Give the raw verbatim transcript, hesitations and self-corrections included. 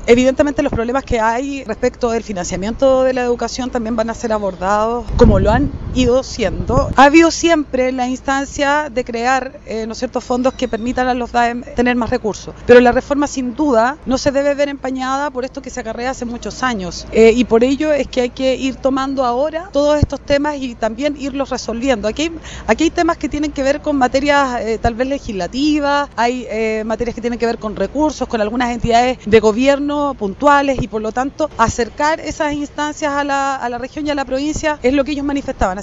Evidentemente los problemas que hay respecto del financiamiento de la educación también van a ser abordados como lo han ido siendo. Ha habido siempre la instancia de crear eh, ¿no es cierto? fondos que permitan a los D A E M tener más recursos, pero la reforma sin duda no se debe ver empañada por esto que se acarrea hace muchos años eh, y por ello es que hay que ir tomando ahora todos estos temas y también irlos resolviendo. Aquí hay, aquí hay temas que tienen que ver con materias eh, tal vez legislativas, hay eh, materias que tienen que ver con recursos, con algunas entidades de gobierno puntuales y por lo tanto acercar esas instancias a la, a la región y a la provincia es lo que ellos manifestaban.